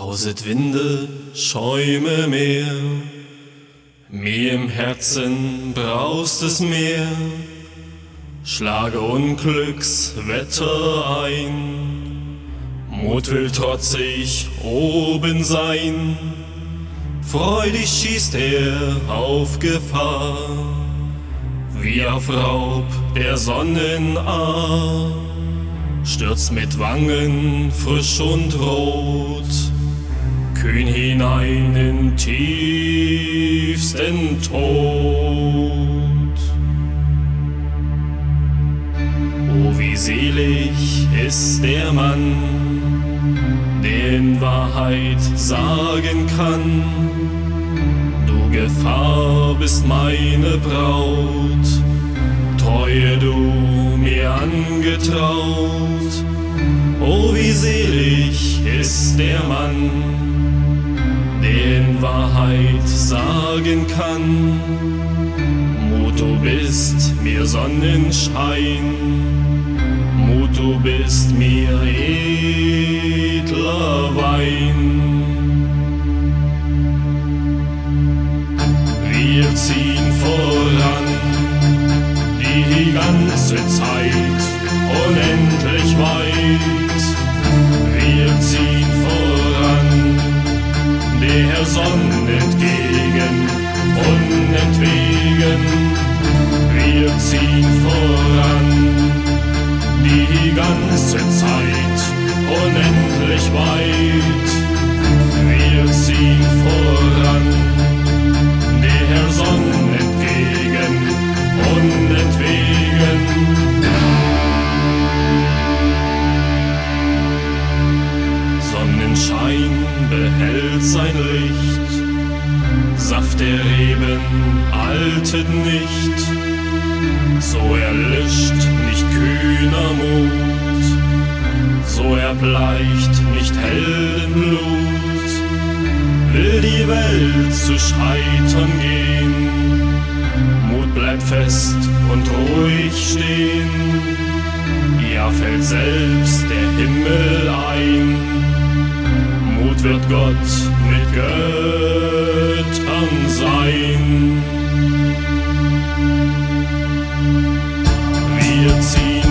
Brauset Winde, Schäume Meer, mir im Herzen braust es mehr, schlage Unglückswetter ein, Mut will trotzig oben sein, freudig schießt er auf Gefahr, wie auf Raub der Sonnenah, stürzt mit Wangen frisch und rot, kühn hinein in tiefsten Tod. O wie selig ist der Mann, der in Wahrheit sagen kann, du Gefahr bist meine Braut, Treue du mir angetraut. O wie selig ist der Mann, der in Wahrheit sagen kann, Mut, du bist mir Sonnenschein, Mut, du bist mir edler Wein. Wir ziehen voran die ganze Zeit, unendlich weit. Wir ziehen voran, der Sonne entgegen, unentwegen. Wir ziehen voran, die ganze Zeit, unendlich weit. Wir ziehen voran, der Sonne entgegen, unentwegen. Sonnenschein behält sein Licht, Saft der Reben altet nicht, so erlischt nicht kühner Mut, so erbleicht nicht Heldenblut, will die Welt zu scheitern gehen, Mut bleibt fest und ruhig stehen, ja fällt selbst der Himmel ein, Mut wird Gott mit Göttern sein. Wir ziehen